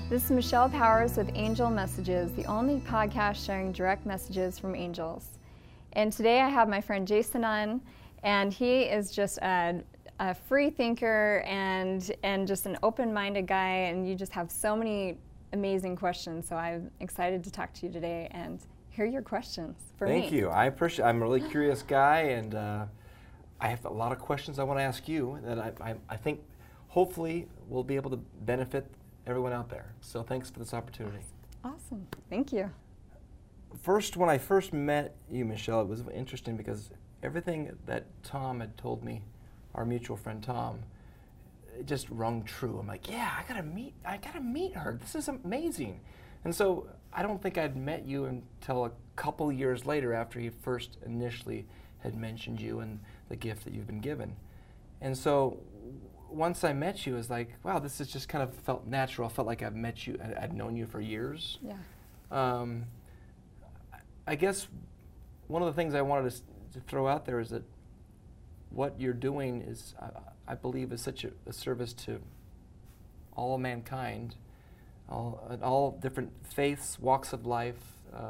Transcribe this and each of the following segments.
This is Michelle Powers with Angel Messages, the only podcast sharing direct messages from angels. And today I have my friend Jason on, and he is just a free thinker and just an open-minded guy, and you just have so many amazing questions. So I'm excited to talk to you today and hear your questions for me. Thank you. I appreciate. I'm a really curious guy, and I have a lot of questions I want to ask you that I think hopefully will be able to benefit everyone out there. So thanks for this opportunity. Awesome. Thank you. When I first met you, Michelle, it was interesting because everything that Tom had told me, our mutual friend Tom, it just rung true. I'm like, yeah, I gotta meet her. This is amazing. And so I don't think I'd met you until a couple years later after he first initially had mentioned you and the gift that you've been given. And so once I met you, it was like, wow, this is just kind of felt natural. I felt like I've met you, I'd known you for years. Yeah. I guess one of the things I wanted to throw out there is that what you're doing is, I believe, is such a service to all mankind, all different faiths, walks of life,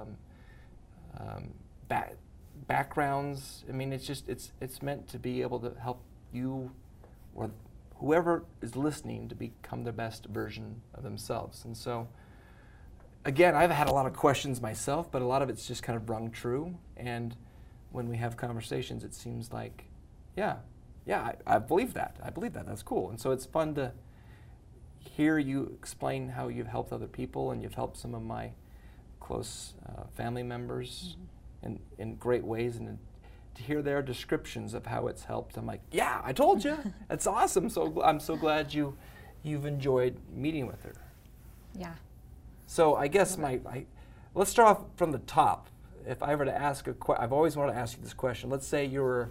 backgrounds. I mean, it's meant to be able to help you or whoever is listening to become the best version of themselves. And so, again, I've had a lot of questions myself, but a lot of it's just kind of rung true. And when we have conversations, it seems like, yeah, I believe that. I believe that. That's cool. And so it's fun to hear you explain how you've helped other people, and you've helped some of my close family members in great ways, and to hear their descriptions of how it's helped. I'm like, yeah, I told you. That's awesome. So I'm so glad you've enjoyed meeting with her. Yeah. So I guess let's start off from the top. If I were to ask I've always wanted to ask you this question. Let's say you were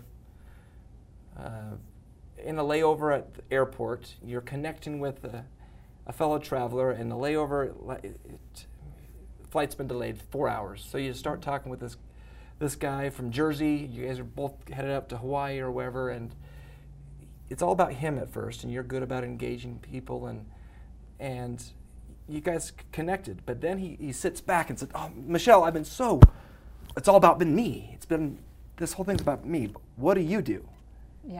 in a layover at the airport. You're connecting with a fellow traveler, and the layover flight's been delayed 4 hours. So you start talking with this guy from Jersey. You guys are both headed up to Hawaii or wherever, and it's all about him at first, and you're good about engaging people, and you guys connected. But then he sits back and said, "Oh, Michelle, it's all about me. This whole thing's about me. What do you do?" Yeah.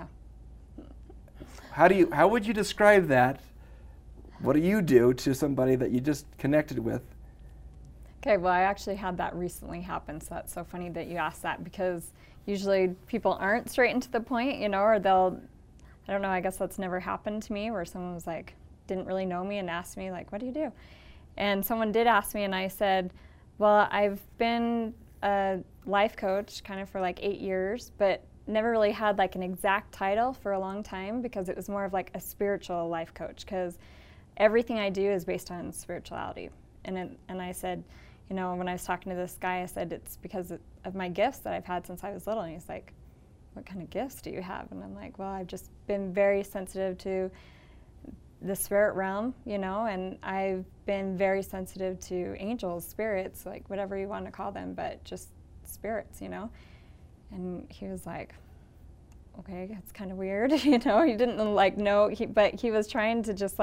How would you describe that? What do you do to somebody that you just connected with? Okay, well, I actually had that recently happen, so that's so funny that you asked that, because usually people aren't straight and to the point, or I don't know, I guess that's never happened to me, where someone was like, didn't really know me and asked me, like, what do you do? And someone did ask me, and I said, well, I've been a life coach kind of for like 8 years, but never really had like an exact title for a long time, because it was more of like a spiritual life coach, because everything I do is based on spirituality. And I said, when I was talking to this guy, I said, it's because of my gifts that I've had since I was little. And he's like, what kind of gifts do you have? And I'm like, well, I've just been very sensitive to the spirit realm, and I've been very sensitive to angels, spirits, like whatever you want to call them, but just spirits, And he was like, okay, that's kind of weird, He didn't like know, but he was trying to just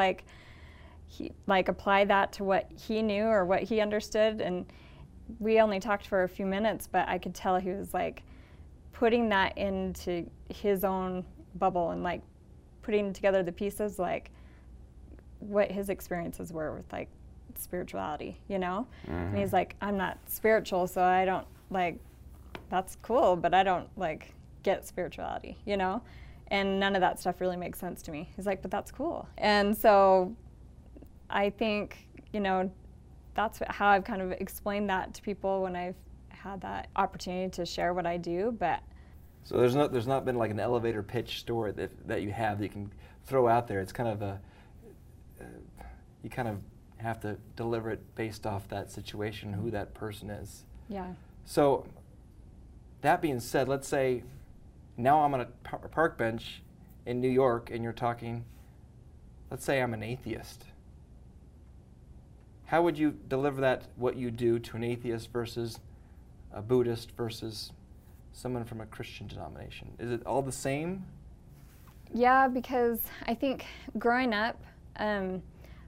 apply that to what he knew or what he understood. And we only talked for a few minutes, but I could tell he was like putting that into his own bubble and like putting together the pieces, like what his experiences were with like spirituality, And he's like, I'm not spiritual, so I don't that's cool, but I don't get spirituality, And none of that stuff really makes sense to me. He's like, but that's cool. And so I think, that's how I've kind of explained that to people when I've had that opportunity to share what I do. But so there's not been like an elevator pitch story that you have that you can throw out there. It's kind of you kind of have to deliver it based off that situation, who that person is. Yeah. So that being said, let's say now I'm on a park bench in New York, and you're talking, let's say I'm an atheist. How would you deliver that, what you do, to an atheist versus a Buddhist versus someone from a Christian denomination? Is it all the same? Yeah, because I think growing up,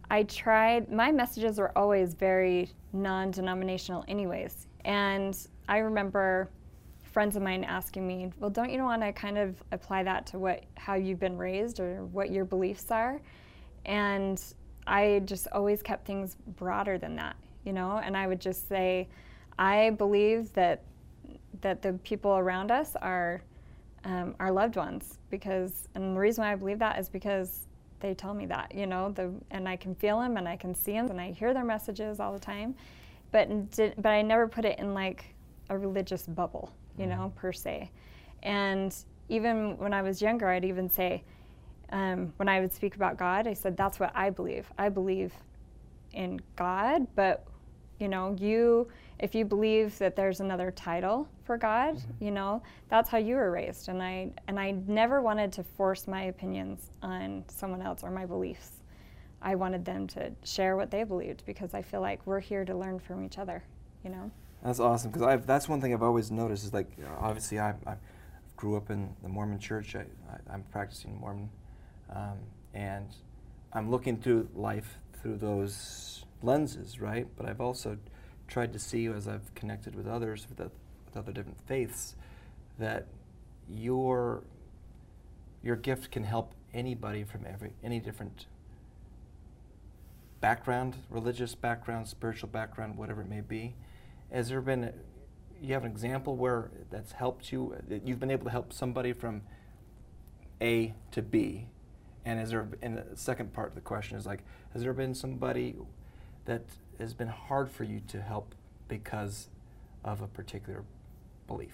I tried, my messages were always very non-denominational anyways. And I remember friends of mine asking me, well, don't you want to kind of apply that to how you've been raised or what your beliefs are? And I just always kept things broader than that, you know? And I would just say, I believe that the people around us are our loved ones, and the reason why I believe that is because they tell me that, you know, and I can feel them and I can see them and I hear their messages all the time, but I never put it in like a religious bubble, you know, per se. And even when I was younger, I'd even say, when I would speak about God, I said, that's what I believe. I believe in God, but you know, if you believe that there's another title for God, you know, that's how you were raised. And I never wanted to force my opinions on someone else or my beliefs. I wanted them to share what they believed, because I feel like we're here to learn from each other, you know. That's awesome, because that's one thing I've always noticed is, like, obviously I grew up in the Mormon church. I'm practicing Mormon, and I'm looking through life through those lenses, right? But I've also tried to see, as I've connected with others with other different faiths, that your gift can help anybody from any different background, religious background, spiritual background, whatever it may be. Has there been, you have an example where that's helped you, that you've been able to help somebody from A to B? And and the second part of the question is, like, has there been somebody that has been hard for you to help because of a particular belief?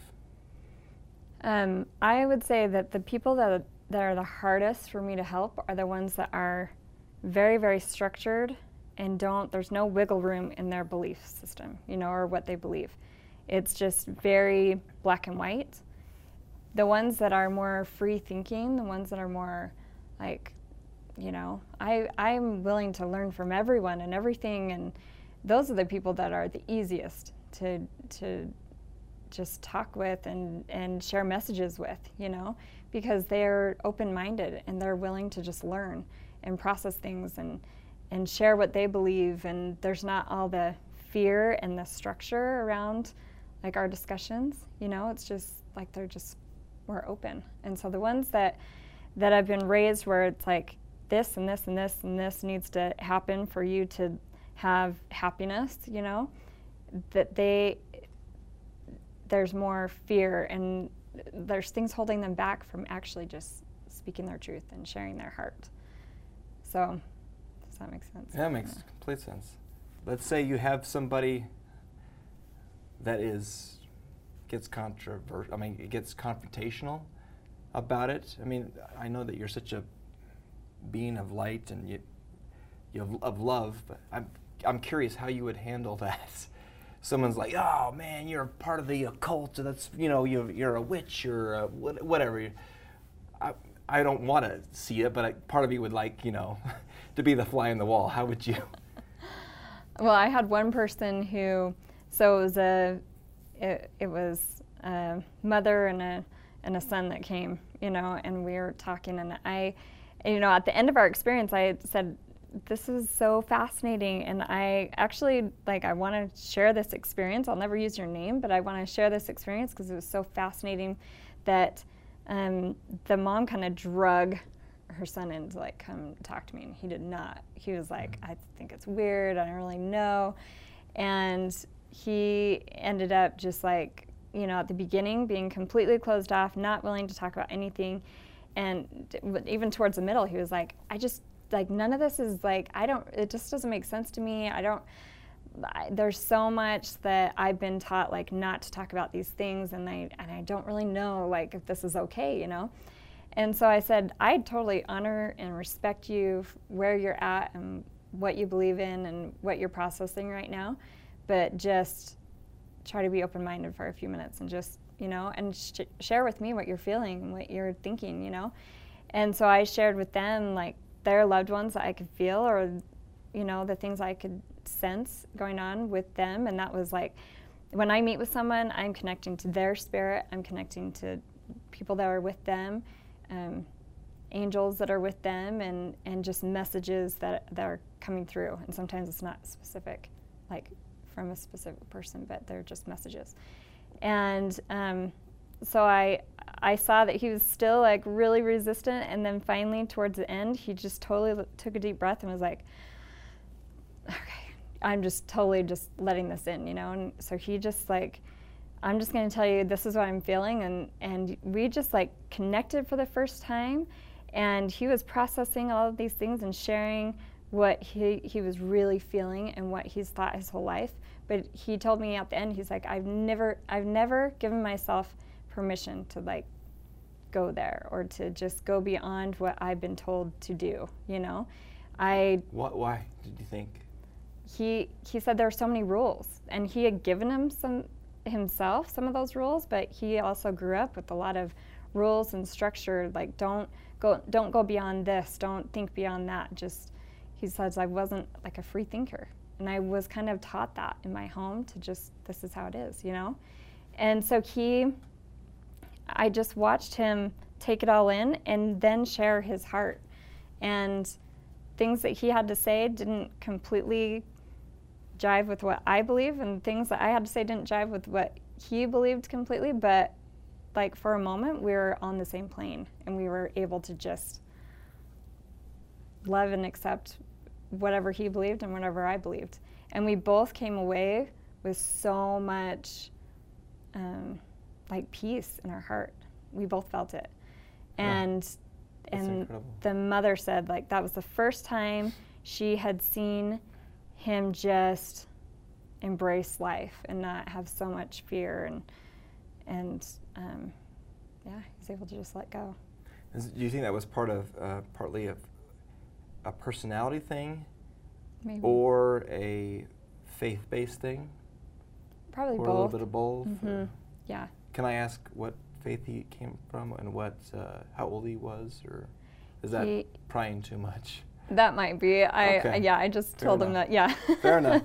I would say that the people that are the hardest for me to help are the ones that are very, very structured and there's no wiggle room in their belief system, you know, or what they believe. It's just very black and white. The ones that are more free thinking, the ones that are more like, you know, I'm willing to learn from everyone and everything, and those are the people that are the easiest to just talk with and share messages with, you know, because they're open-minded and they're willing to just learn and process things and share what they believe, and there's not all the fear and the structure around like our discussions, you know. It's just like they're just more open. And so the ones that have been raised where it's like this and this and this and this needs to happen for you to have happiness, you know, that there's more fear and there's things holding them back from actually just speaking their truth and sharing their heart. So, does that make sense? Yeah, it makes complete sense. Let's say you have somebody that gets controversial. I mean, it gets confrontational about it. I mean, I know that you're such a being of light and you of love, but I'm curious how you would handle that. Someone's like, "Oh man, you're a part of the occult. That's, you know, you're a witch. You're a whatever." I don't want to see it, but part of me would like, you know, to be the fly in the wall. How would you? Well, I had one person who, so it was a mother and a son that came, you know, and we were talking, and you know, at the end of our experience, I said, this is so fascinating, and I actually, like, I want to share this experience. I'll never use your name, but I want to share this experience because it was so fascinating that the mom kind of drug her son in to, like, come talk to me, and he did not. He was like, I think it's weird, I don't really know. And he ended up just, like, you know, at the beginning being completely closed off, not willing to talk about anything. And even towards the middle, he was like, I just, like, none of this is, like, it just doesn't make sense to me. There's so much that I've been taught, like, not to talk about these things, and I don't really know, like, if this is okay, you know? And so I said, I totally honor and respect you where you're at and what you believe in and what you're processing right now, but just try to be open-minded for a few minutes and just, you know, and share with me what you're feeling and what you're thinking, you know? And so I shared with them, like, their loved ones that I could feel, or, you know, the things I could sense going on with them. And that was like, when I meet with someone, I'm connecting to their spirit, I'm connecting to people that are with them, angels that are with them, and just messages that are coming through, and sometimes it's not specific, like from a specific person, but they're just messages. And so I saw that he was still like really resistant, and then finally towards the end, he just totally took a deep breath and was like, okay, I'm just totally just letting this in, you know? And so he just like, I'm just going to tell you this is what I'm feeling, and we just like connected for the first time, and he was processing all of these things and sharing what he was really feeling and what he's thought his whole life. But he told me at the end, he's like, I've never given myself permission to like go there or to just go beyond what I've been told to do, you know? Why did you think? He said there were so many rules, and he had given himself some of those rules, but he also grew up with a lot of rules and structure, like don't go beyond this, don't think beyond that. Just, he says, I wasn't like a free thinker, and I was kind of taught that in my home to just, this is how it is, you know? And so I just watched him take it all in and then share his heart, and things that he had to say didn't completely jive with what I believe, and things that I had to say didn't jive with what he believed completely, but like for a moment we were on the same plane, and we were able to just love and accept whatever he believed and whatever I believed. And we both came away with so much like peace in our heart. We both felt it. And the mother said like that was the first time she had seen him just embrace life and not have so much fear, and yeah, he's able to just let go. Do you think that was partly a personality thing? Maybe. Or a faith-based thing? Probably or both. A little bit of both? Mm-hmm. Yeah. Can I ask what faith he came from and how old he was, or is that prying too much? That might be. I just Fair told enough. him that. Yeah. Fair enough.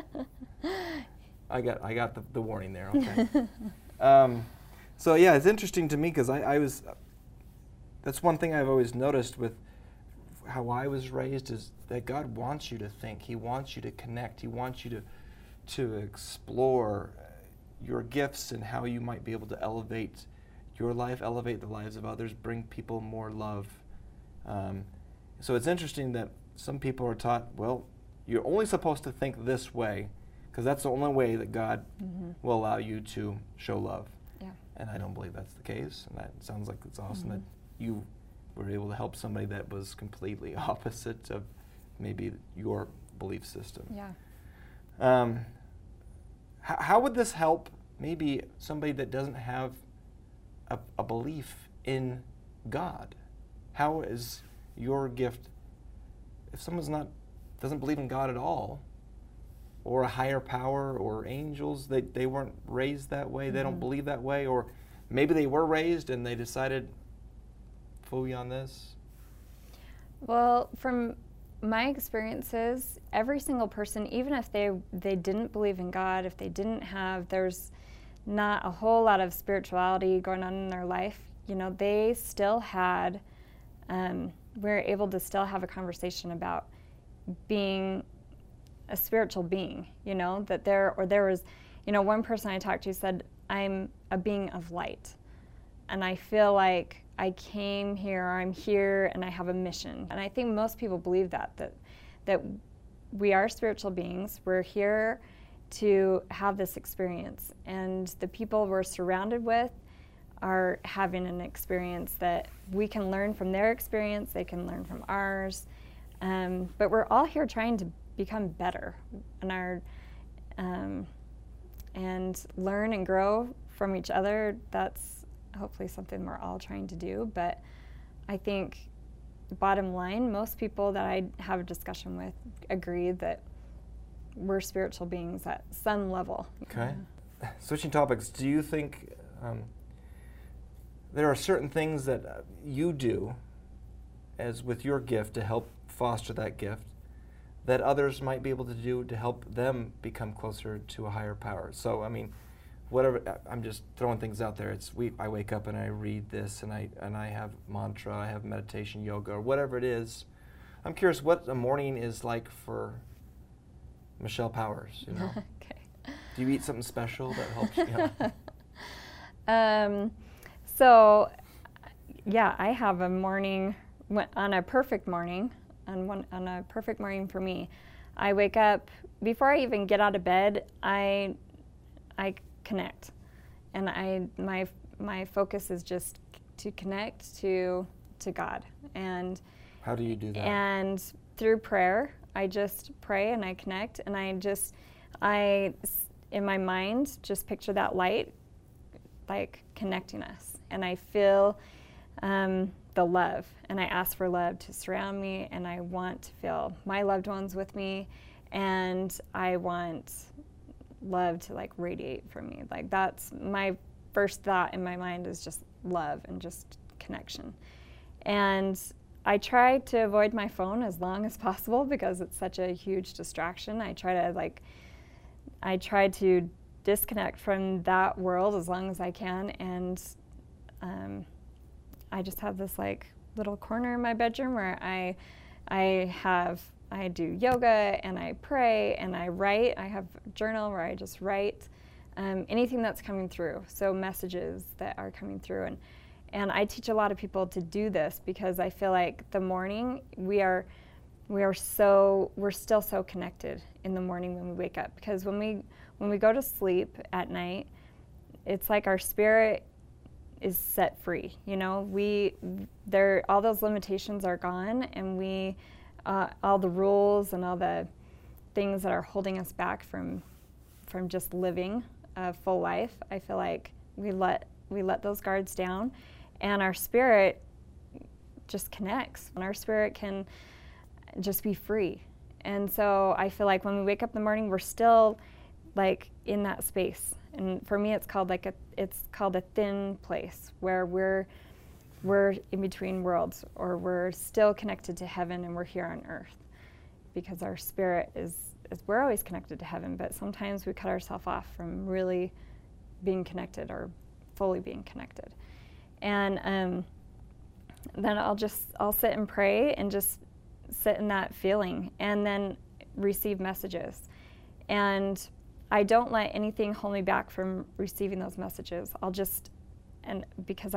I got the warning there. Okay. So yeah, it's interesting to me because that's one thing I've always noticed with how I was raised, is that God wants you to think. He wants you to connect. He wants you to explore your gifts and how you might be able to elevate your life, elevate the lives of others, bring people more love. So it's interesting that some people are taught, well, you're only supposed to think this way because that's the only way that God will allow you to show love. Yeah. And I don't believe that's the case. And that sounds like it's awesome that you were able to help somebody that was completely opposite of maybe your belief system. Yeah. How would this help maybe somebody that doesn't have a belief in God? How is your gift, if someone's doesn't believe in God at all, or a higher power, or angels, they weren't raised that way, they don't believe that way, or maybe they were raised and they decided, phooey on this? Well, from my experiences, every single person, even if they didn't believe in God, if they didn't have, there's not a whole lot of spirituality going on in their life, you know, they still had, we're able to still have a conversation about being a spiritual being, you know, that there was, you know, one person I talked to said, I'm a being of light, and I feel like I came here, or I'm here, and I have a mission. And I think most people believe that we are spiritual beings. We're here to have this experience, and the people we're surrounded with are having an experience that we can learn from their experience, they can learn from ours, but we're all here trying to become better and learn and grow from each other. That's hopefully something we're all trying to do. But I think bottom line, most people that I have a discussion with agree that we're spiritual beings at some level. Okay. Switching topics, do you think there are certain things that you do as with your gift to help foster that gift that others might be able to do to help them become closer to a higher power? So, I mean, whatever, I'm just throwing things out there. I wake up and I read this, and I have mantra, I have meditation, yoga, or whatever it is, I'm curious what a morning is like for Michelle Powers, you know? Okay. Do you eat something special that helps you? So, yeah, I have a morning, on a perfect morning, on a perfect morning for me, I wake up, before I even get out of bed, I connect. And my focus is just to connect to God. And how do you do that? And through prayer, I just pray and I connect, and I in my mind just picture that light like connecting us, and I feel the love, and I ask for love to surround me, and I want to feel my loved ones with me, and I want love to like radiate from me. Like that's my first thought in my mind, is just love and just connection. And I try to avoid my phone as long as possible because it's such a huge distraction. I try to disconnect from that world as long as I can, and I just have this like little corner in my bedroom where I do yoga and I pray and I write. I have a journal where I just write anything that's coming through, so messages that are coming through. And I teach a lot of people to do this because I feel like the morning we're still so connected in the morning when we wake up, because when we go to sleep at night, it's like our spirit is set free. You know, all those limitations are gone, and all the rules and all the things that are holding us back from just living a full life, I feel like we let those guards down, and our spirit just connects, and our spirit can just be free. And so I feel like when we wake up in the morning, we're still like in that space. And for me, it's called a thin place where we're in between worlds, or we're still connected to heaven and we're here on earth, because our spirit we're always connected to heaven, but sometimes we cut ourselves off from really being connected or fully being connected. And then I'll sit and pray and just sit in that feeling, and then receive messages. And I don't let anything hold me back from receiving those messages. Because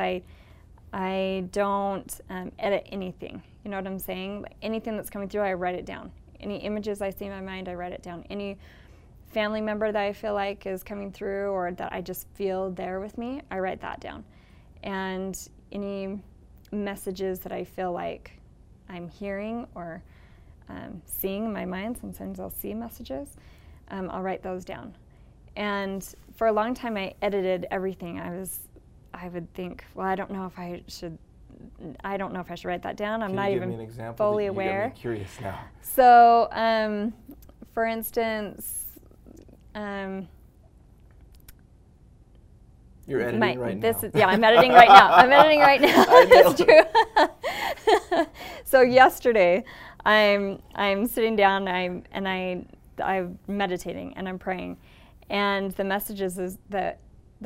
I don't edit anything. You know what I'm saying? Like anything that's coming through, I write it down. Any images I see in my mind, I write it down. Any family member that I feel like is coming through, or that I just feel there with me, I write that down. And any messages that I feel like I'm hearing or seeing in my mind, sometimes I'll see messages, I'll write those down. And for a long time, I edited everything. I would think, well, I don't know if I should write that down. I'm not even fully aware. You get me curious now. So, for instance, you're editing right now. Yeah, I'm editing right now. I'm editing right now. It's true. So yesterday, I'm sitting down I'm meditating and I'm praying, and the messages that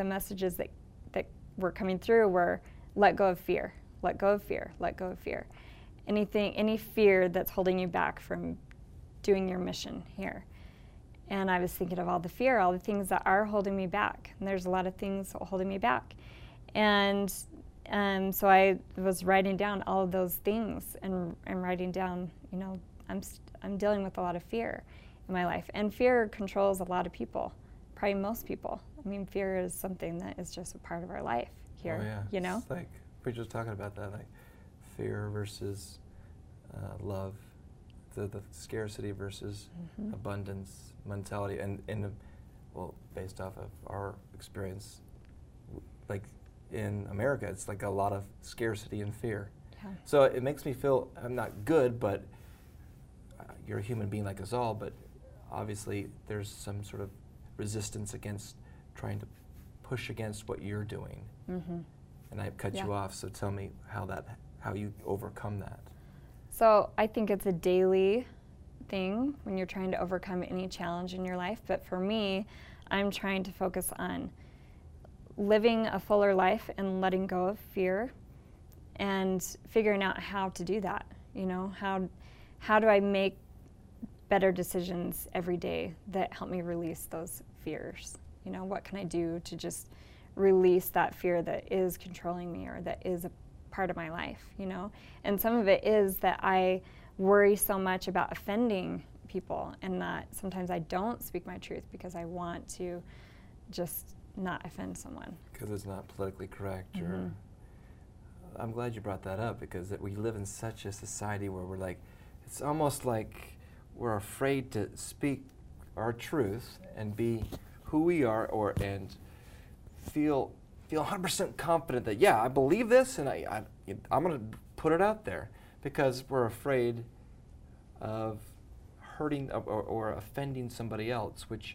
were coming through were, let go of fear, let go of fear, let go of fear. Any fear that's holding you back from doing your mission here. And I was thinking of all the fear, all the things that are holding me back. And there's a lot of things holding me back. And so I was writing down all of those things, and writing down, you know, I'm dealing with a lot of fear in my life. And fear controls a lot of people, probably most people. I mean, fear is something that is just a part of our life here, oh, yeah. You know? It's like, we were just talking about that, like fear versus love, the scarcity versus abundance mentality, and based off of our experience, like in America, it's like a lot of scarcity and fear. Yeah. So it makes me feel I'm not good, but you're a human being like us all, but obviously there's some sort of resistance against trying to push against what you're doing. And I've cut you off, so tell me how you overcome that. So I think it's a daily thing when you're trying to overcome any challenge in your life. But for me, I'm trying to focus on living a fuller life and letting go of fear, and figuring out how to do that. You know, how do I make better decisions every day that help me release those fears? You know, what can I do to just release that fear that is controlling me or that is a part of my life, you know? And some of it is that I worry so much about offending people, and that sometimes I don't speak my truth because I want to just not offend someone. Because it's not politically correct. Or I'm glad you brought that up, because we live in such a society where we're like, it's almost like we're afraid to speak our truth and be who we are, and feel 100% confident that, yeah, I believe this, and I'm going to put it out there, because we're afraid of hurting or offending somebody else, which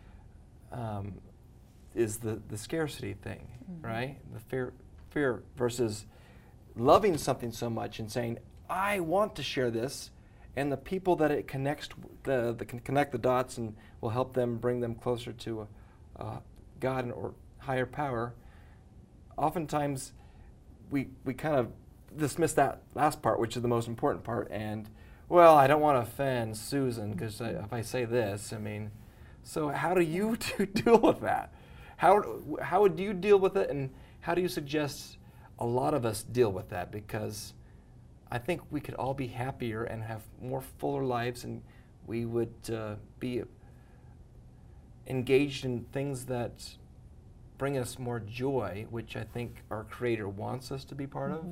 is the scarcity thing, right? The fear versus loving something so much and saying, I want to share this, and the people that it connects, that can connect the dots and will help them, bring them closer to God or higher power. Oftentimes, we kind of dismiss that last part, which is the most important part, and, well, I don't want to offend Susan, because if I say this, I mean, so how do you deal with that? How would you deal with it, and how do you suggest a lot of us deal with that? Because I think we could all be happier and have more fuller lives, and we would be engaged in things that bring us more joy, which I think our Creator wants us to be part of.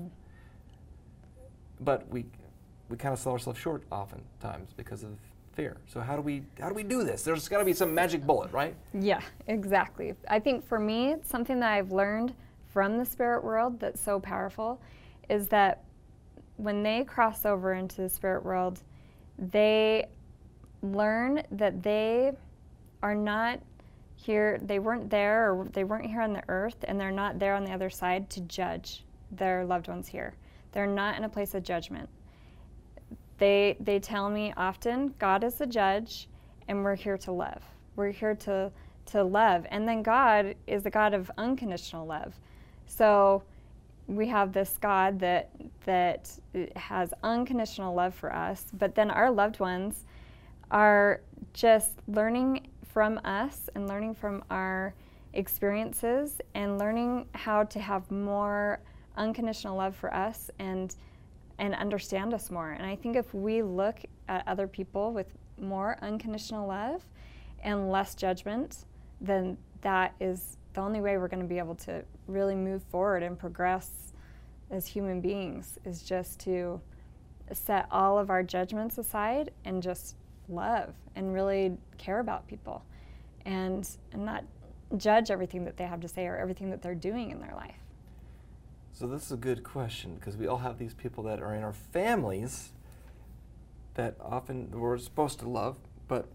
But we kind of sell ourselves short oftentimes because of fear. So how do we do this? There's got to be some magic bullet, right? Yeah, exactly. I think for me, something that I've learned from the spirit world that's so powerful is that when they cross over into the spirit world, they learn that they are not here, they weren't there, or they weren't here on the earth, and they're not there on the other side to judge their loved ones here. They're not in a place of judgment. They tell me often, God is the judge, and we're here to love. We're here to love. And then God is the God of unconditional love. So we have this God that has unconditional love for us, but then our loved ones are just learning from us and learning from our experiences and learning how to have more unconditional love for us and understand us more. And I think if we look at other people with more unconditional love and less judgment, then that is the only way we're going to be able to really move forward and progress as human beings, is just to set all of our judgments aside and just love and really care about people and not judge everything that they have to say or everything that they're doing in their life. So this is a good question, because we all have these people that are in our families that often we're supposed to love, but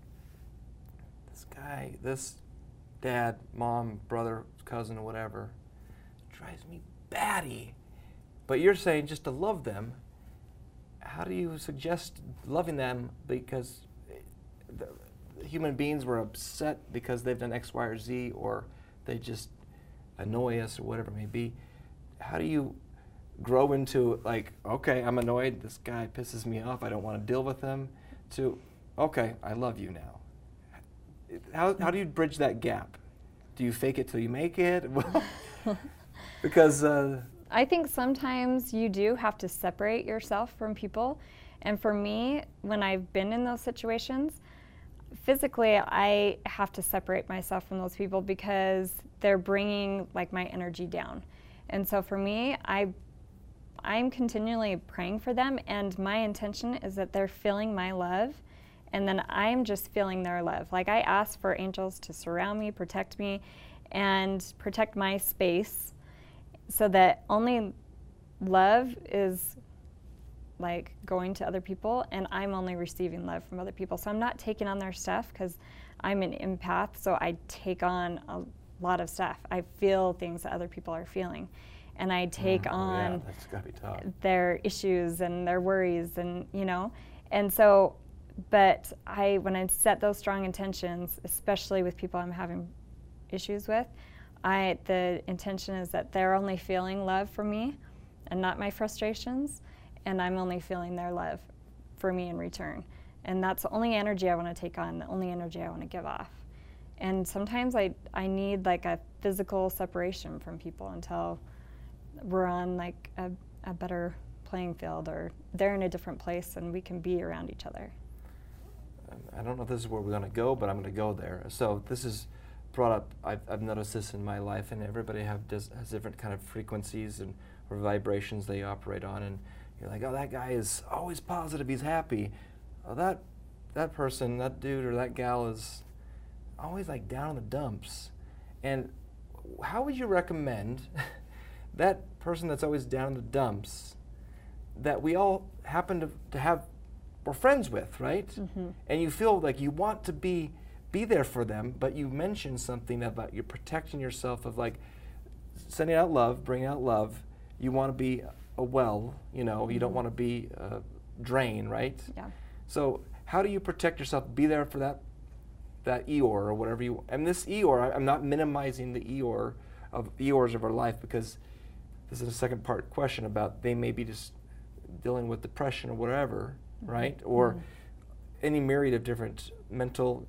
this dad, mom, brother, cousin, or whatever, drives me batty. But you're saying just to love them. How do you suggest loving them? Because human beings were upset because they've done X, Y, or Z, or they just annoy us, or whatever it may be. How do you grow into, like, okay, I'm annoyed, this guy pisses me off, I don't want to deal with him, to, okay, I love you now? How do you bridge that gap? Do you fake it till you make it? Because I think sometimes you do have to separate yourself from people. And for me, when I've been in those situations, physically I have to separate myself from those people because they're bringing like my energy down. And so for me, I'm continually praying for them, and my intention is that they're feeling my love, and then I'm just feeling their love. Like, I ask for angels to surround me, and protect my space, so that only love is like going to other people, and I'm only receiving love from other people. So I'm not taking on their stuff, because I'm an empath, so I take on a lot of stuff. I feel things that other people are feeling, and I take on that's gotta be tough. their issues and their worries, and and so, but when I set those strong intentions, especially with people I'm having issues with, the intention is that they're only feeling love from me and not my frustrations, and I'm only feeling their love. for me in return. And that's the only energy I want to take on, the only energy I want to give off. And sometimes I need like a physical separation from people until we're on like a better playing field, or they're in a different place and we can be around each other. I don't know if this is where we're going to go, but I'm going to go there. So this is brought up, I've noticed this in my life, and everybody has different kind of frequencies and or vibrations they operate on, and you're like, oh, that guy is always positive, he's happy. Oh, that person, that dude or that gal is always like down in the dumps. And how would you recommend that person that's always down in the dumps, that we all happen to have, we're friends with, right? Mm-hmm. And you feel like you want to be there for them, but you mentioned something about you're protecting yourself of like sending out love, bringing out love. You want to be a well, you know, mm-hmm. You don't want to be a drain, right? Yeah. So how do you protect yourself, be there for that Eeyore or whatever you, and this Eeyore, I'm not minimizing the Eeyores of our life, because this is a second part question about they may be just dealing with depression or whatever, mm-hmm. right? Or mm-hmm. any myriad of different mental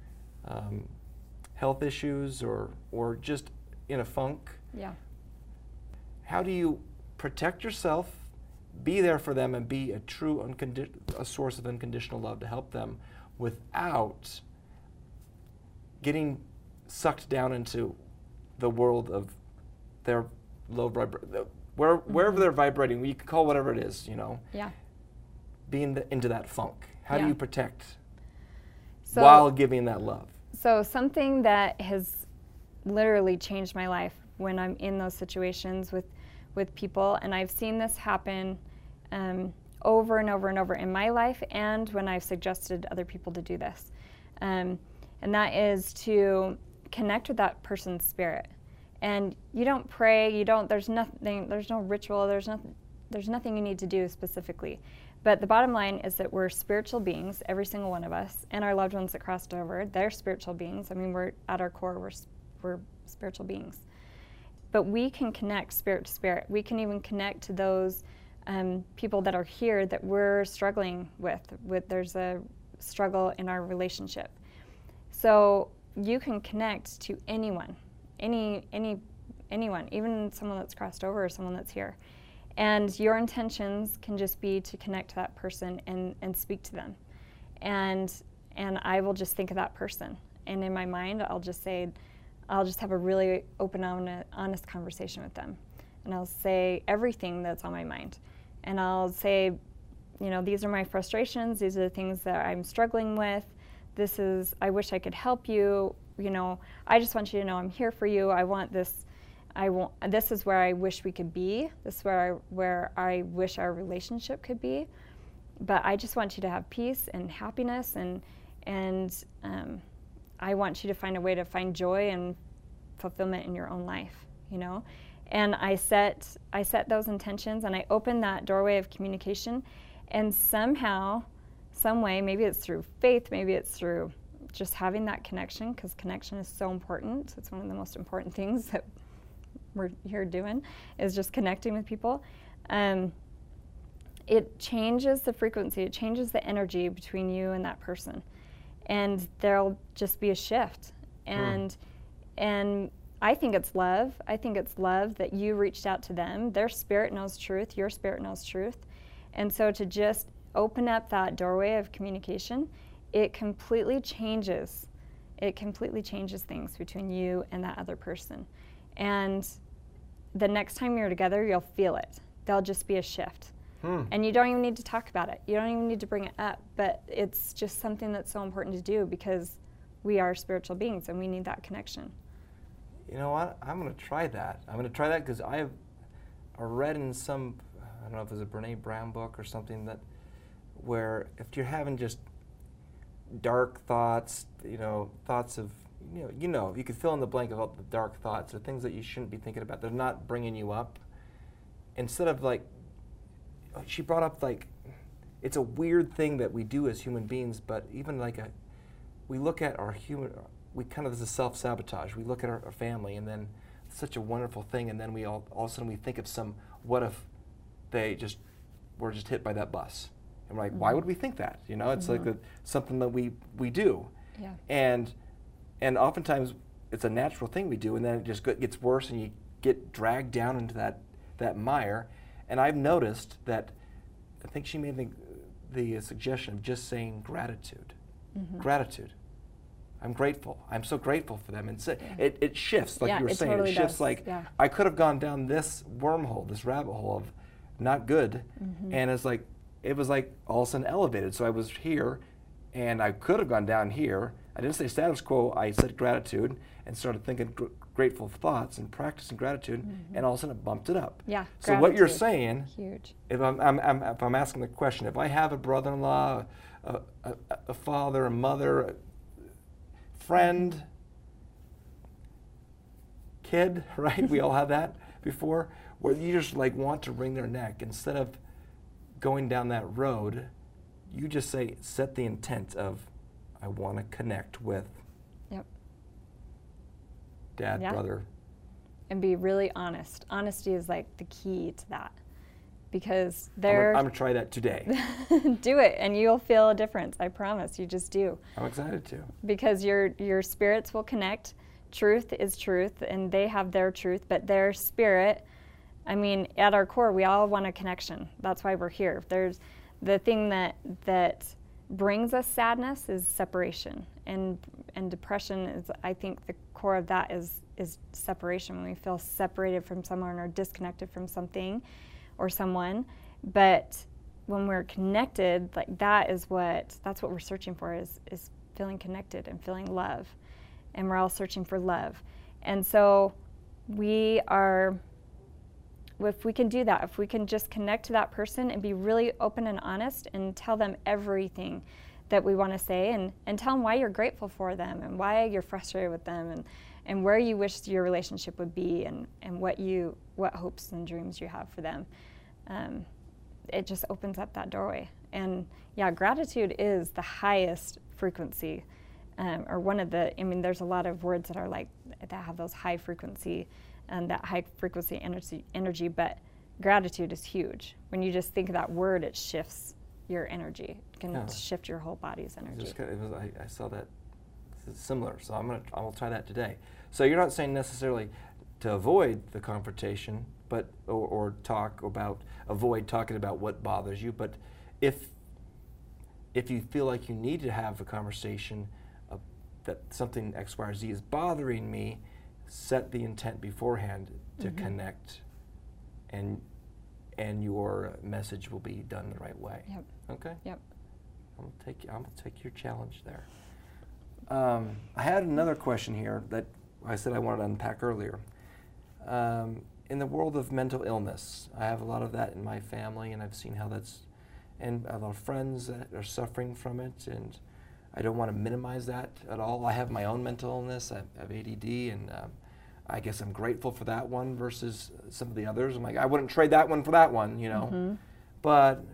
health issues, or just in a funk. Yeah. How do you protect yourself, be there for them, and be a true a source of unconditional love to help them without getting sucked down into the world of their low wherever mm-hmm. they're vibrating, you can call whatever it is, you know. Yeah. Being into that funk. How do you protect while giving that love? So something that has literally changed my life when I'm in those situations with people, and I've seen this happen over and over and over in my life, and when I've suggested other people to do this. And that is to connect with that person's spirit. And you don't pray, there's no ritual, there's nothing you need to do specifically. But the bottom line is that we're spiritual beings, every single one of us, and our loved ones that crossed over, they're spiritual beings. I mean, we're at our core, we're spiritual beings. But we can connect spirit to spirit. We can even connect to those people that are here that we're struggling with. There's a struggle in our relationship. So you can connect to anyone, anyone, even someone that's crossed over or someone that's here. And your intentions can just be to connect to that person and speak to them. And I will just think of that person. And in my mind, I'll just have a really open, honest conversation with them. And I'll say everything that's on my mind. And I'll say, you know, these are my frustrations. These are the things that I'm struggling with. I wish I could help you. You know, I just want you to know I'm here for you. This is where I wish we could be. This is where I wish our relationship could be. But I just want you to have peace and happiness, and I want you to find a way to find joy and fulfillment in your own life, you know? And I set those intentions, and I open that doorway of communication, and somehow, some way, maybe it's through faith, maybe it's through just having that connection, because connection is so important. It's one of the most important things that we're here doing, is just connecting with people. It changes the frequency, it changes the energy between you and that person. And there'll just be a shift. And I think it's love. I think it's love that you reached out to them. Their spirit knows truth, your spirit knows truth. And so to just open up that doorway of communication, it completely changes things between you and that other person. And the next time you're together, you'll feel it. There'll just be a shift. And you don't even need to talk about it. You don't even need to bring it up. But it's just something that's so important to do, because we are spiritual beings and we need that connection. You know what? I'm going to try that. I'm going to try that because I read in some, I don't know if it was a Brene Brown book or something, that where if you're having just dark thoughts, you know, thoughts of, you could fill in the blank of all the dark thoughts or things that you shouldn't be thinking about. They're not bringing you up. Instead of like, she brought up like, it's a weird thing that we do as human beings, but even like we look at this is self-sabotage. We look at our family, and then it's such a wonderful thing, and then all of a sudden we think of what if they were just hit by that bus, And we're like, why would we think that? You know, it's like something that we do. Yeah. And oftentimes it's a natural thing we do, and then it just gets worse, and you get dragged down into that mire. And I've noticed that, I think she made the suggestion of just saying gratitude. Gratitude. I'm grateful. I'm so grateful for them. And so it shifts, like you were saying. Totally it shifts does. like, I could have gone down this wormhole, this rabbit hole of not good, and it was like all of a sudden elevated. So I was here, and I could have gone down here. I didn't say status quo. I said gratitude and started thinking grateful thoughts and practicing gratitude, and all of a sudden it bumped it up. Yeah. So what you're saying, huge. If I'm asking the question, if I have a brother-in-law, a father, a mother, friend, kid, right? We all have that before, where you just like want to wring their neck. Instead of going down that road, you just say, set the intent of, I want to connect with dad, brother. And be really honest. Honesty is like the key to that. Because I'm going to try that today. Do it, and you'll feel a difference. I promise. You just do. I'm excited to. Because your spirits will connect. Truth is truth, and they have their truth, but their spirit, I mean, at our core, we all want a connection. That's why we're here. There's the thing that brings us sadness is separation, and depression is, I think, the core of that is separation. When we feel separated from someone or disconnected from something or someone. But when we're connected, like that's what we're searching for, is feeling connected and feeling love. And we're all searching for love. And so if we can do that, if we can just connect to that person and be really open and honest and tell them everything that we want to say, and tell them why you're grateful for them and why you're frustrated with them, and where you wish your relationship would be, and what hopes and dreams you have for them. It just opens up that doorway. And yeah, gratitude is the highest frequency, or one of the, I mean, there's a lot of words that are like, that have those high frequency, and that high frequency energy, but gratitude is huge. When you just think of that word, it shifts your energy. It can shift your whole body's energy. I saw that it's similar, so I will try that today. So you're not saying necessarily to avoid the confrontation, but or avoid talking about what bothers you, but if you feel like you need to have a conversation that something X, Y, or Z is bothering me, set the intent beforehand to connect, and your message will be done the right way. Yep. Okay. Yep. I'm gonna take your challenge there. I had another question here that I said I wanted to unpack earlier. In the world of mental illness, I have a lot of that in my family, and I've seen how and I have a lot of friends that are suffering from it, and I don't want to minimize that at all. I have my own mental illness. I have ADD, and I guess I'm grateful for that one versus some of the others. I'm like, I wouldn't trade that one for that one, you know. But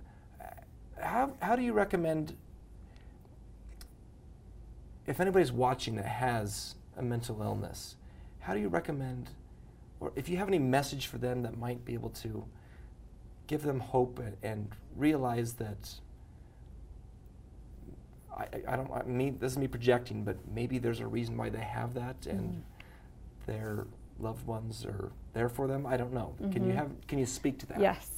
how do you recommend, if anybody's watching that has a mental illness, how do you recommend, or if you have any message for them that might be able to give them hope and realize that, this is me projecting, but maybe there's a reason why they have that, and their loved ones are there for them. I don't know. Can you speak to that? Yes.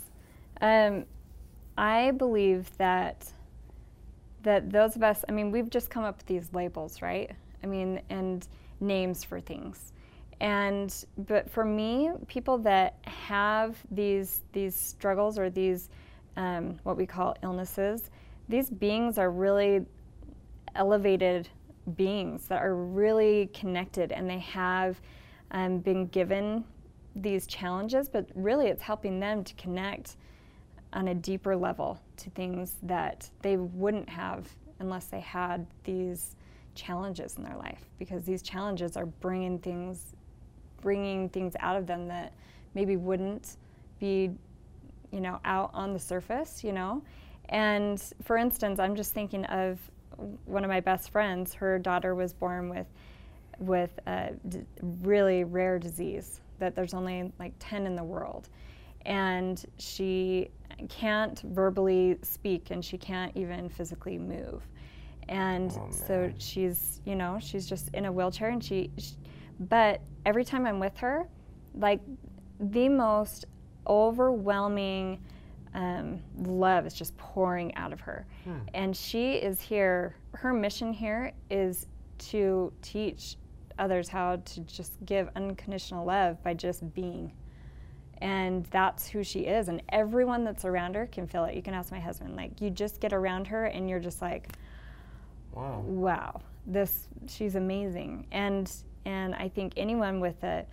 I believe that those of us, I mean, we've just come up with these labels, right? I mean, and names for things. But for me, people that have these struggles or these what we call illnesses, these beings are really elevated beings that are really connected, and they have been given these challenges, but really it's helping them to connect on a deeper level to things that they wouldn't have unless they had these challenges in their life, because these challenges are bringing things out of them that maybe wouldn't be, out on the surface, And for instance, I'm just thinking of one of my best friends. Her daughter was born with a really rare disease that there's only like 10 in the world. And she can't verbally speak, and she can't even physically move. And so she's, you know, she's just in a wheelchair, and but every time I'm with her, like, the most overwhelming love is just pouring out of her. And she is here, her mission here is to teach others how to just give unconditional love by just being. And that's who she is, and everyone that's around her can feel it. You can ask my husband, like, you just get around her and you're just like, wow, she's amazing. And I think anyone with a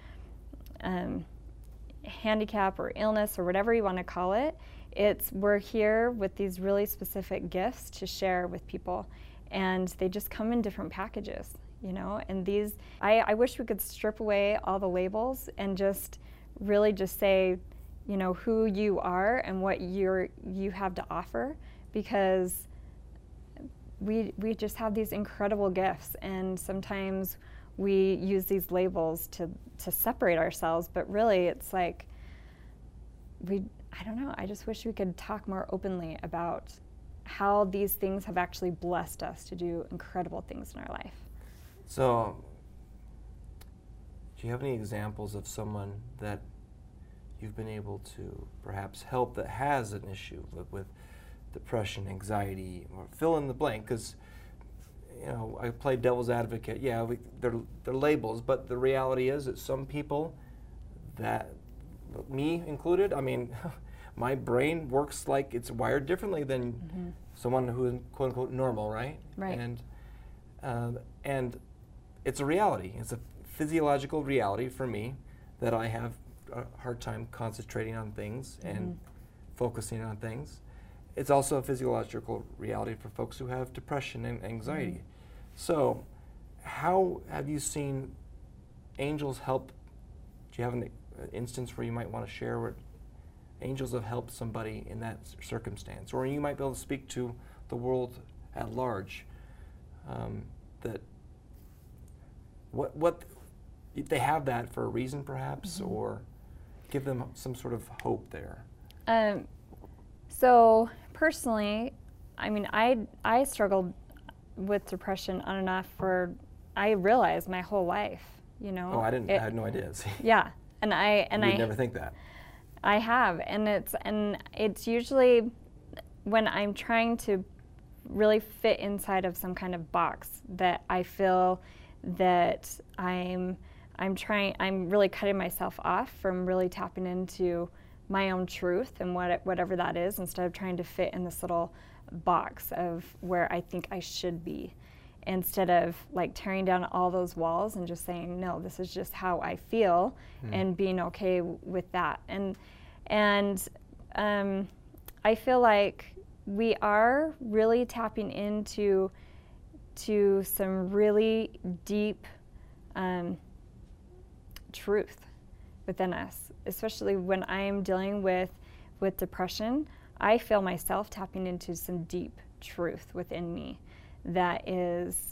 handicap or illness or whatever you want to call it, we're here with these really specific gifts to share with people, and they just come in different packages, you know. And I wish we could strip away all the labels and just really just say, you know, who you are and what you have to offer, because we just have these incredible gifts, and sometimes we use these labels to separate ourselves, but really it's like I don't know, I just wish we could talk more openly about how these things have actually blessed us to do incredible things in our life. So, do you have any examples of someone that you've been able to perhaps help that has an issue with depression, anxiety, or fill in the blank? Because, you know, I play devil's advocate. Yeah, they're labels, but the reality is that some people, that me included, I mean, my brain works like it's wired differently than someone who is quote unquote normal, right? Right. And it's a reality. It's a physiological reality for me that I have a hard time concentrating on things and focusing on things. It's also a physiological reality for folks who have depression and anxiety. So how have you seen angels help? Do you have an instance where you might want to share where angels have helped somebody in that circumstance? Or you might be able to speak to the world at large, that what they have that for a reason perhaps, or give them some sort of hope there. So personally, I mean, I struggled with depression on and off I realized my whole life, you know. Oh, I had no idea. See? Yeah, and I never think that. I have, and it's usually when I'm trying to really fit inside of some kind of box that I feel that I'm really cutting myself off from really tapping into my own truth and whatever that is, instead of trying to fit in this little box of where I think I should be, instead of like tearing down all those walls and just saying, no, this is just how I feel, and being okay with that. And I feel like we are really tapping into some really deep truth within us, especially when I'm dealing with depression. I feel myself tapping into some deep truth within me that is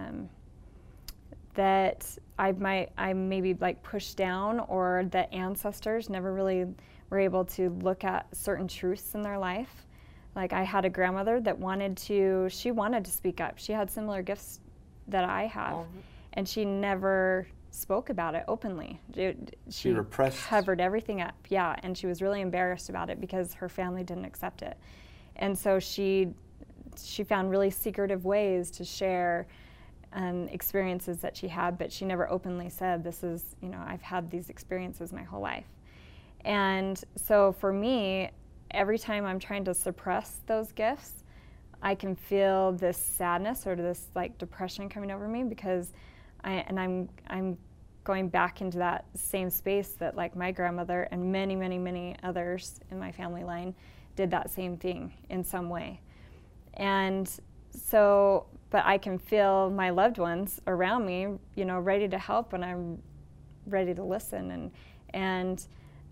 that I maybe like pushed down, or that ancestors never really were able to look at certain truths in their life. Like, I had a grandmother that wanted to speak up. She had similar gifts that I have, and she never spoke about it openly. She repressed. Covered everything up, yeah, and she was really embarrassed about it because her family didn't accept it. And so she found really secretive ways to share experiences that she had, but she never openly said, this is, you know, I've had these experiences my whole life. And so for me, every time I'm trying to suppress those gifts, I can feel this sadness or this like depression coming over me, because I'm going back into that same space that like my grandmother and many, many, many others in my family line did that same thing in some way. And so, but I can feel my loved ones around me, you know, ready to help when I'm ready to listen, and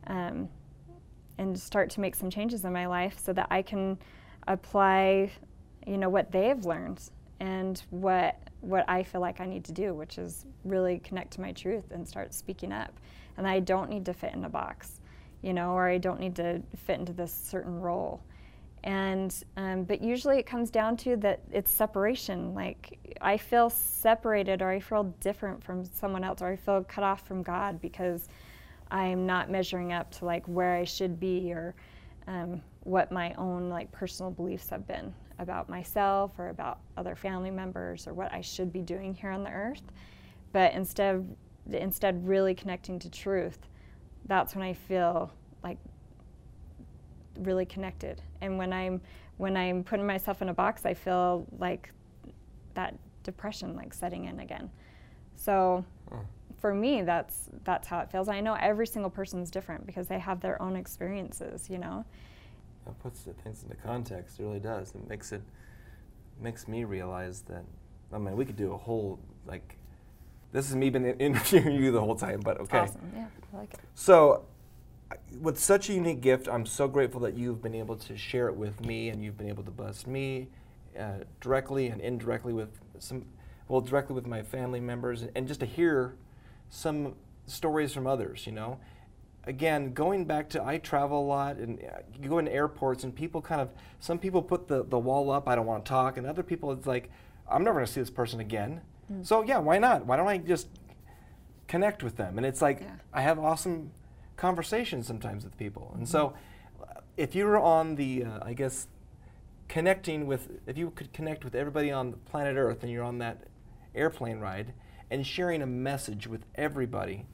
start to make some changes in my life so that I can apply, you know, what they have learned and what I feel like I need to do, which is really connect to my truth and start speaking up. And I don't need to fit in a box. you know, or I don't need to fit into this certain role. And but usually it comes down to that it's separation. Like I feel separated, or I feel different from someone else, or I feel cut off from God because I'm not measuring up to like where I should be, or what my own like personal beliefs have been about myself or about other family members, or what I should be doing here on the earth. But instead really connecting to truth, that's when I feel like really connected. And when I'm putting myself in a box, I feel like that depression like setting in again. So for me, that's how it feels. I know every single person's different because they have their own experiences, you know. That puts the things into context. It really does. It makes me realize that, I mean, we could do a whole, like, this is me been interviewing you the whole time, but okay. Awesome, yeah, I like it. So, with such a unique gift, I'm so grateful that you've been able to share it with me, and you've been able to bless me directly and indirectly with directly with my family members, and just to hear some stories from others, you know. Again, going back to, I travel a lot, and you go into airports, and people some people put the wall up, I don't want to talk, and other people, it's like, I'm never going to see this person again. So yeah, why not? Why don't I just connect with them? And it's like, I have awesome conversations sometimes with people. And so if you were on the, I guess, if you could connect with everybody on planet Earth, and you're on that airplane ride, and sharing a message with everybody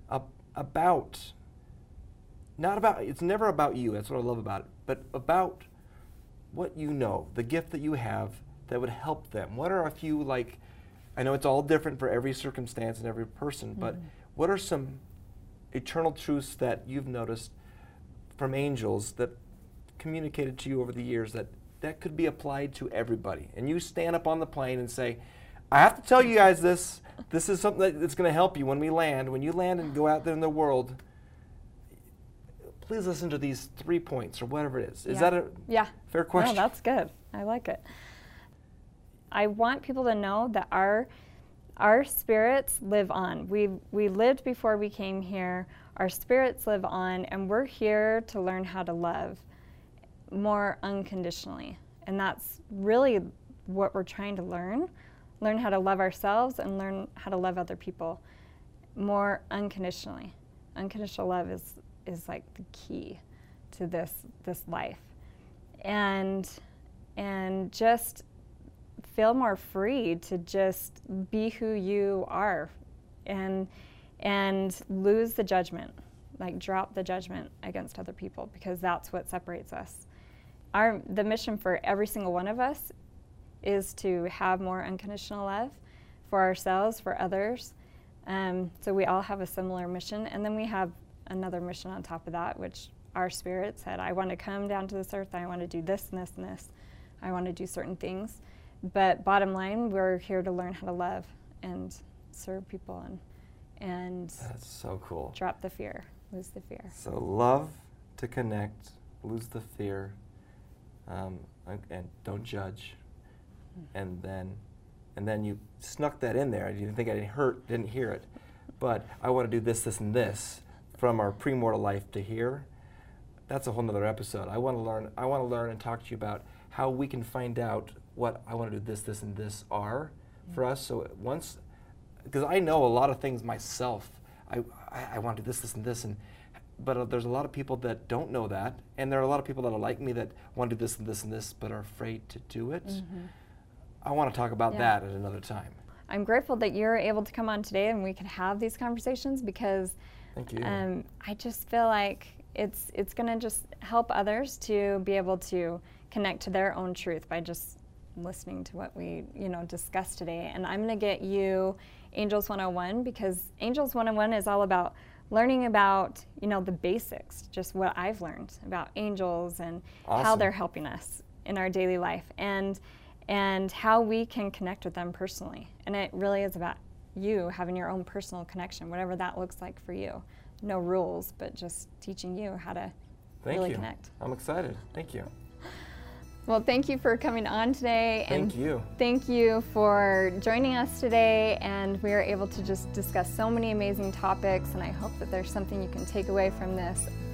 it's never about you, that's what I love about it, but about what you know, the gift that you have that would help them. What are a few, like, I know it's all different for every circumstance and every person, but what are some eternal truths that you've noticed from angels that communicated to you over the years that could be applied to everybody? And you stand up on the plane and say, I have to tell you guys this is something that's going to help you when you land and go out there in the world. Please listen to these 3 points, or whatever it is. Is that a fair question? No, that's good. I like it. I want people to know that our spirits live on. We lived before we came here. Our spirits live on, and we're here to learn how to love more unconditionally. And that's really what we're trying to learn how to love ourselves and learn how to love other people more unconditionally. Unconditional love is like the key to this life. And just feel more free to just be who you are, and lose the judgment, like drop the judgment against other people, because that's what separates us. The mission for every single one of us is to have more unconditional love for ourselves, for others. So we all have a similar mission, and then we have another mission on top of that, which our spirit said, I want to come down to this earth, I want to do this and this and this. I want to do certain things. But bottom line, we're here to learn how to love and serve people, and that's so cool. Drop the fear, lose the fear. So love to connect, lose the fear, and don't judge. And then you snuck that in there. You didn't think I didn't hear it. But I want to do this, this, and this from our premortal life to here. That's a whole nother episode. I want to learn and talk to you about how we can find out what I want to do this, this, and this are for us. So because I know a lot of things myself. I want to do this, this, and this, but there's a lot of people that don't know that, and there are a lot of people that are like me that want to do this and this and this, but are afraid to do it. I want to talk about that at another time. I'm grateful that you're able to come on today and we can have these conversations, because thank you. I just feel like it's going to just help others to be able to connect to their own truth by just listening to what we discussed today. And I'm going to get you Angels 101, because Angels 101 is all about learning about the basics, just what I've learned about angels and how they're helping us in our daily life, and how we can connect with them personally. And it really is about you having your own personal connection, whatever that looks like for you. No rules, but just teaching you how to really connect. I'm excited. Thank you. Well, thank you for coming on today. Thank you. Thank you for joining us today. And we were able to just discuss so many amazing topics. And I hope that there's something you can take away from this.